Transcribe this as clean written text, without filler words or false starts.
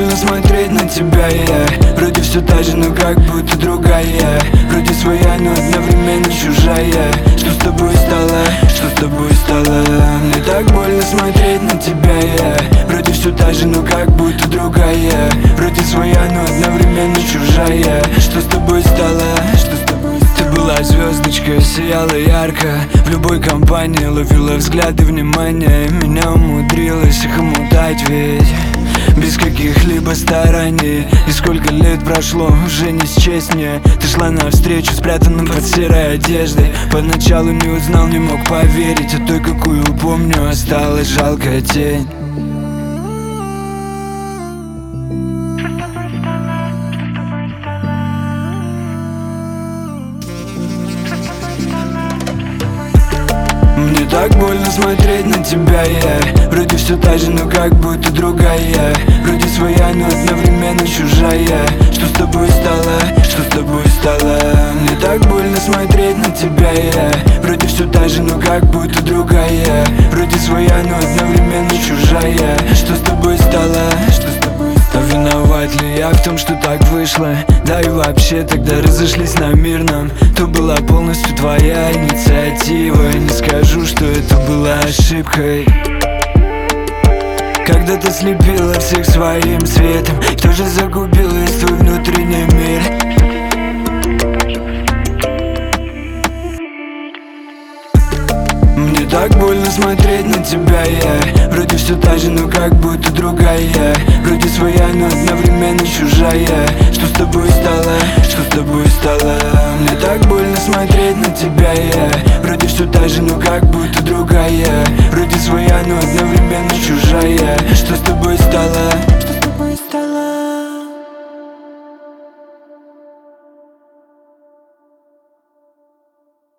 больно смотреть на тебя, вроде все та же, но как будто другая. Вроде своя, но одновременно чужая. Что с тобой стало? Что с тобой стало? Мне так больно смотреть на тебя, вроде все та же, но как будто другая. Вроде своя, но одновременно чужая. Что с тобой стало? Что с тобой стало? Ты была звездочкой, сияла ярко. В любой компании ловила взгляды внимания. И меня умудрилась их омутать, ведь без каких-либо стараний. И сколько лет прошло, уже не счесть мне. Ты шла навстречу, спрятанным под серой одеждой. Поначалу не узнал, не мог поверить. А той, какую помню, осталась жалкая тень. Мне так больно смотреть на тебя, вроде все та же, но как будто другая. Вроде своя, но одновременно чужая. Что с тобой стало? Что с тобой стало? Мне так больно смотреть на тебя, вроде все та же, но как будто другая. Вроде своя, но одновременно чужая. Что с тобой стало? Что с тобой стало? А виноват ли я в том, что так вышло? Да и вообще тогда разошлись на мирном. То была полностью твоя инициатива. Не скажу, что это была ошибкой. Когда ты слепила всех своим светом, кто же загубил весь твой внутренний мир? Мне так больно смотреть на тебя, вроде все та же, но как будто другая. Вроде своя, но одновременно чужая. Что с тобой стало? Что с тобой стало? Мне так больно смотреть на тебя, вроде все та же, но как будто другая. Вроде своя, но одновременно чужая.